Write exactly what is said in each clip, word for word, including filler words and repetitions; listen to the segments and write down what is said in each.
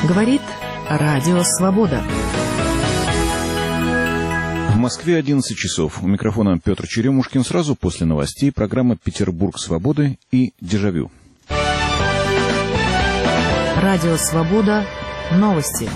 Говорит Радио Свобода. В Москве одиннадцать часов. У микрофона Петр Черемушкин. Сразу после новостей программа «Петербург свободы» и «Дежавю». Радио Свобода. Новости.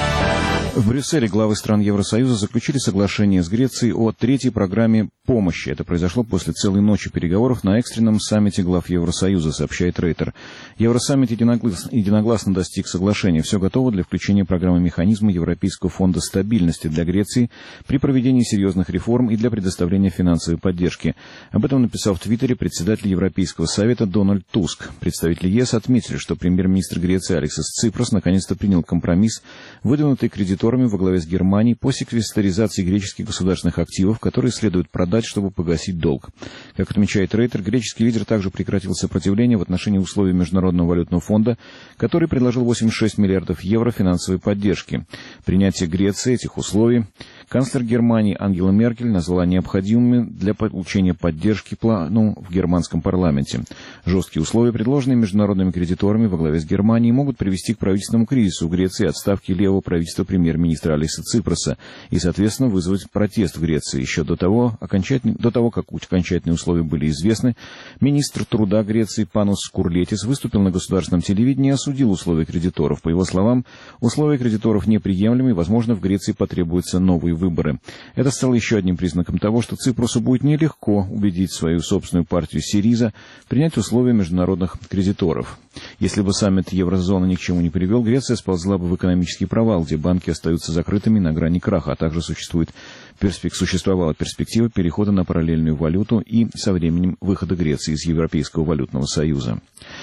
В Брюсселе главы стран Евросоюза заключили соглашение с Грецией о третьей программе помощи. Это произошло после целой ночи переговоров на экстренном саммите глав Евросоюза, сообщает Рейтер. Евросаммит единогласно, единогласно достиг соглашения. Все готово для включения программы механизма Европейского фонда стабильности для Греции при проведении серьезных реформ и для предоставления финансовой поддержки. Об этом написал в Твиттере председатель Европейского совета Дональд Туск. Представители ЕС отметили, что премьер-министр Греции Алексис Ципрас наконец-то принял компромисс, выдвинутый кредиторами во главе с Германией по секвестаризации греческих государственных активов, которые следует продать, чтобы погасить долг. Как отмечает Рейтер, греческий лидер также прекратил сопротивление в отношении условий Международного валютного фонда, который предложил восемьдесят шесть миллиардов евро финансовой поддержки. Принятие Греции этих условий канцлер Германии Ангела Меркель назвала необходимыми для получения поддержки плану в германском парламенте. Жесткие условия, предложенные международными кредиторами во главе с Германией, могут привести к правительственному кризису в Греции и отставке левого правительства премьер-министра Алексиса Ципраса и, соответственно, вызвать протест в Греции. Еще до того, до того, как окончательные условия были известны, министр труда Греции Панос Курлетис выступил на государственном телевидении и осудил условия кредиторов. По его словам, условия кредиторов неприемлемы, и, возможно, в Греции потребуются новые выборы. Это стало еще одним признаком того, что Ципрасу будет нелегко убедить свою собственную партию Сириза принять условия международных кредиторов. Если бы саммит еврозоны ни к чему не привел, Греция сползла бы в экономический провал, где банки остаются закрытыми на грани краха, а также существует перспек... существовала перспектива перехода на параллельную валюту и со временем выхода Греции из Европейского валютного союза.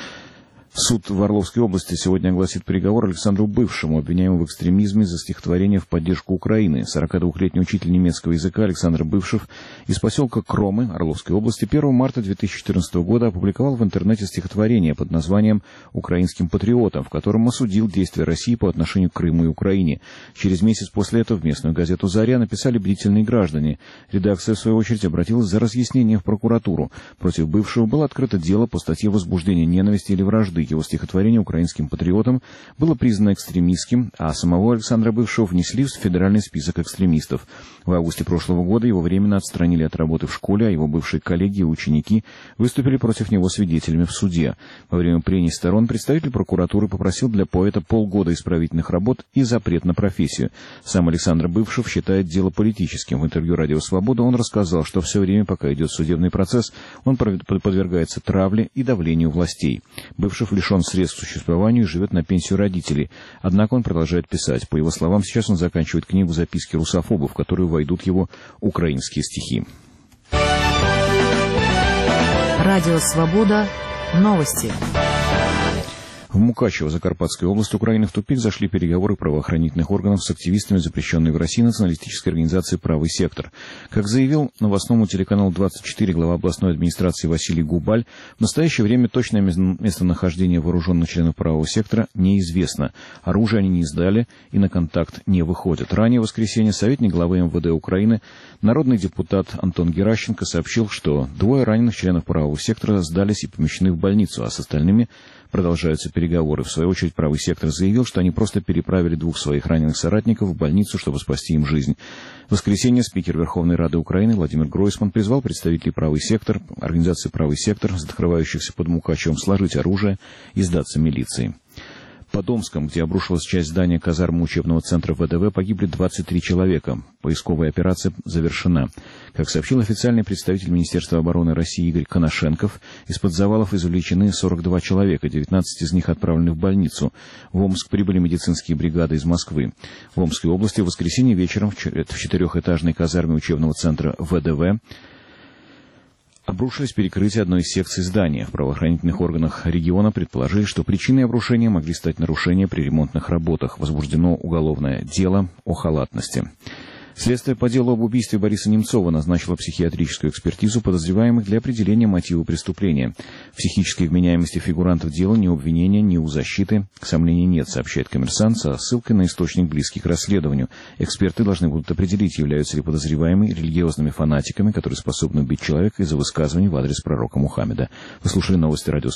Суд в Орловской области сегодня огласит приговор Александру Бывшему, обвиняемому в экстремизме за стихотворение в поддержку Украины. сорокадвухлетний учитель немецкого языка Александр Бывшев из поселка Кромы Орловской области первого марта две тысячи четырнадцатого года опубликовал в интернете стихотворение под названием «Украинским патриотом», в котором осудил действия России по отношению к Крыму и Украине. Через месяц после этого в местную газету «Заря» написали бдительные граждане. Редакция, в свою очередь, обратилась за разъяснением в прокуратуру. Против Бывшего было открыто дело по статье возбуждения ненависти или вражды. Его стихотворение «Украинским патриотом» было признано экстремистским, а самого Александра Бывшего внесли в федеральный список экстремистов. В августе прошлого года его временно отстранили от работы в школе, а его бывшие коллеги и ученики выступили против него свидетелями в суде. Во время прений сторон представитель прокуратуры попросил для поэта полгода исправительных работ и запрет на профессию. Сам Александр Бывшев считает дело политическим. В интервью «Радио Свобода» он рассказал, что все время, пока идет судебный процесс, он подвергается травле и давлению властей. Бывшев лишен средств к существованию и живет на пенсию родителей. Однако он продолжает писать. По его словам, сейчас он заканчивает книгу «Записки русофобов», в которую войдут его украинские стихи. Радио Свобода. Новости. В Мукачево, Закарпатская область, Украины, в тупик зашли переговоры правоохранительных органов с активистами, запрещенной в России националистической организации «Правый сектор». Как заявил новостному телеканалу двадцать четыре глава областной администрации Василий Губаль, в настоящее время точное местонахождение вооруженных членов «Правого сектора» неизвестно. Оружие они не сдали и на контакт не выходят. Ранее в воскресенье советник главы эм вэ дэ Украины, народный депутат Антон Геращенко сообщил, что двое раненых членов «Правого сектора» сдались и помещены в больницу, а с остальными продолжаются переговоры. В свою очередь, «Правый сектор» заявил, что они просто переправили двух своих раненых соратников в больницу, чтобы спасти им жизнь. В воскресенье спикер Верховной Рады Украины Владимир Гройсман призвал представителей «Правый сектор», организации «Правый сектор», скрывающихся под Мукачевом, сложить оружие и сдаться милиции. По Домском, где обрушилась часть здания казармы учебного центра вэ дэ вэ, погибли двадцать три человека. Поисковая операция завершена. Как сообщил официальный представитель Министерства обороны России Игорь Коношенков, из-под завалов извлечены сорок два человека, девятнадцать из них отправлены в больницу. В Омск прибыли медицинские бригады из Москвы. В Омской области в воскресенье вечером в четырехэтажной казарме учебного центра вэ дэ вэ обрушилось перекрытие одной из секций здания. В правоохранительных органах региона предположили, что причиной обрушения могли стать нарушения при ремонтных работах. Возбуждено уголовное дело о халатности. Следствие по делу об убийстве Бориса Немцова назначило психиатрическую экспертизу подозреваемых для определения мотива преступления. В психической вменяемости фигурантов дела ни у обвинения, ни у защиты сомнений нет, сообщает «Коммерсант» со ссылкой на источник, близкий к расследованию. Эксперты должны будут определить, являются ли подозреваемые религиозными фанатиками, которые способны убить человека из-за высказываний в адрес пророка Мухаммеда. Вы слушали новости радио